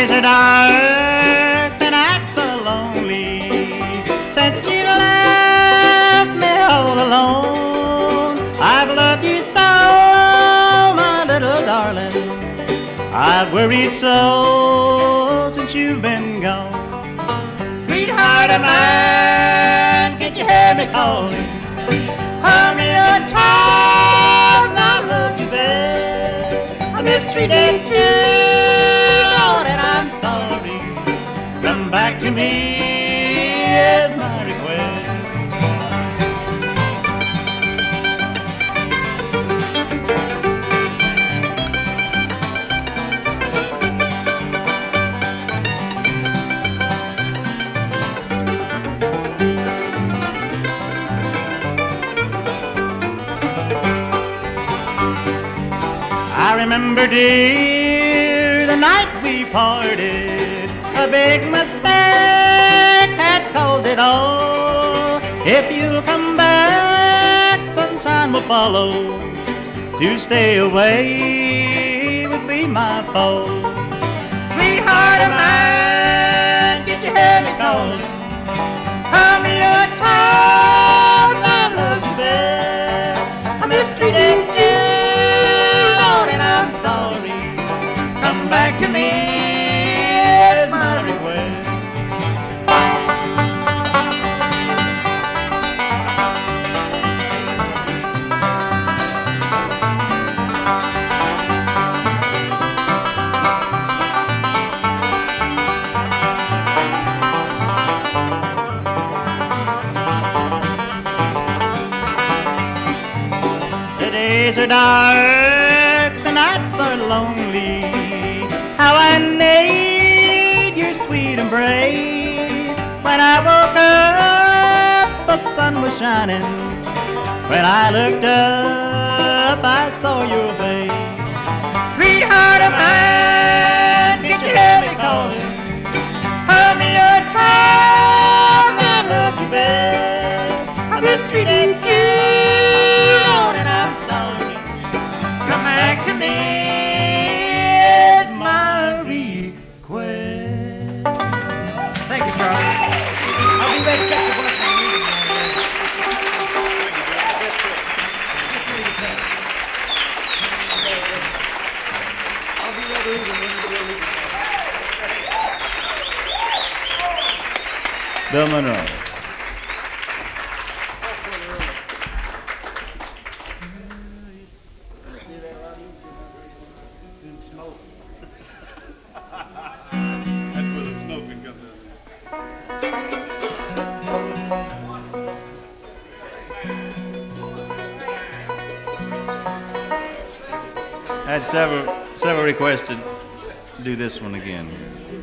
days are dark, the nights are lonely, since you left me all alone. I've loved you so, my little darling, I've worried so since you've been gone. Sweetheart of mine, can't you hear me calling? Hold me a time, I love you best. I mistreated you, Lord, and I'm sorry. Come back to me is my request. I remember, dear, the night we parted. A big mistake had caused it all. If you'll come back, sunshine will follow. To stay away would be my fault. Sweetheart of mine, did you hear me calling? Hold me a time, I love you best. I mistreated you, and I'm sorry. Come back to me is my request. The days are dark, the nights are lonely. How I need your sweet embrace. When I woke up, the sun was shining. When I looked up, I saw your face. Sweetheart of mine, did you hear me calling? Hold me a time, I love you best. I mistreated you, Lord, and I'm sorry. Come back to me is my request. Thank you, Charlie. I'll be ready to catch your voice. I'll be ready. Bill Monroe. I had several requests to do this one again.